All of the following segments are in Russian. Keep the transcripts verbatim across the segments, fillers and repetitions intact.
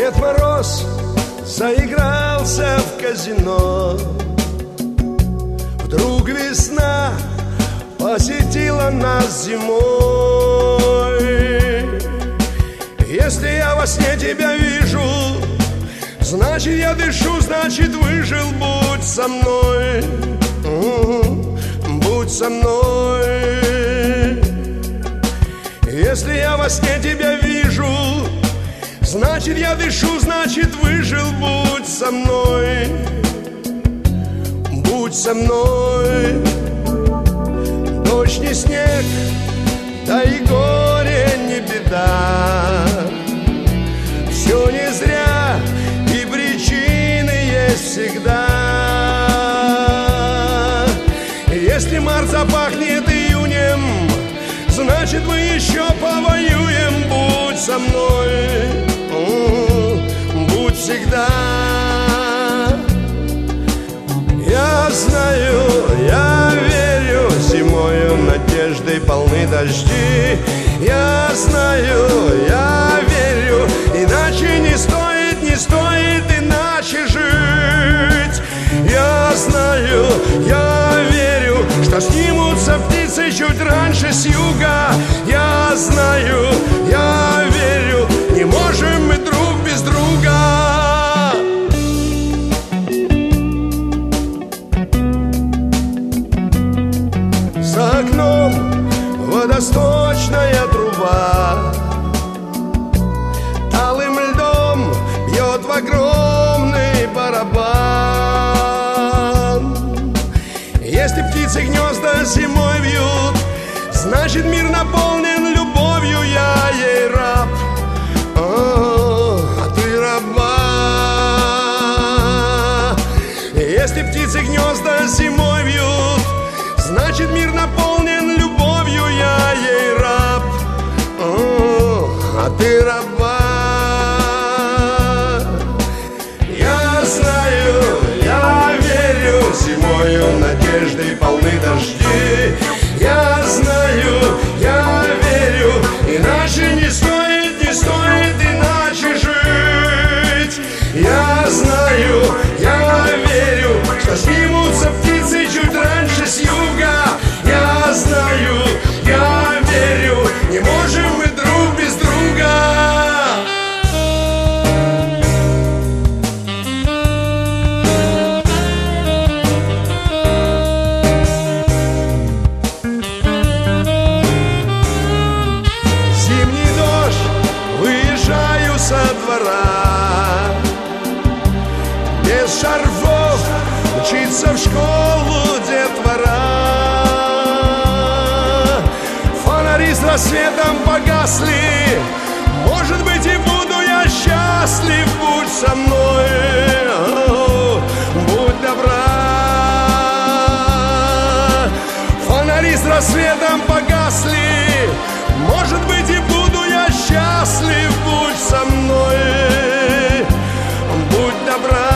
Дед Мороз заигрался в казино. Вдруг весна посетила нас зимой. Если я во сне тебя вижу, значит я дышу, значит выжил. Будь со мной, будь со мной. Если я во сне тебя вижу, значит я дышу, значит выжил. Будь со мной, будь со мной. Дождь не снег, да и горе не беда. Все не зря, и причины есть всегда. Если март запахнет июнем, значит мы еще повоюем. Будь со мной, будь всегда. Я знаю, я верю, зимою надеждой полны дожди. Я знаю, я верю, иначе не стоит, не стоит иначе жить. Я знаю, я верю, что снимутся птицы чуть раньше с юга. Я знаю, я верю, не можем мы друг без друга. За окном водосточная труба талым льдом бьет в огромный барабан. Если птицы гнезда зимой вьют, значит мир наполнен любовью. Я ей раб, а ты раба. Если птицы гнезда зимой вьют, значит мир наполнен любовью. Я ей раб, а ты раба. Я знаю, я верю, зимою надеждой полны дожди. Я знаю, я верю, иначе не стоит, не стоит иначе жить. Я знаю, я верю, что снимутся птицы чуть раньше с юга. Я знаю, я верю, не можем мы друг без друга. Зимний дождь, выезжаю со двора. Без шарфов учиться в школу детвора. Фонари с рассветом погасли, может быть и буду я счастлив. Будь со мной, будь добра. Фонари с рассветом погасли, может быть и буду я счастлив. Будь со мной, будь добра.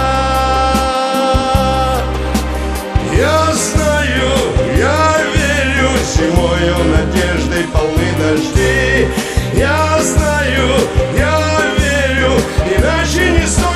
Я знаю, я верю, зимою надеждой полны дожди. Я знаю, я верю, иначе не стоит.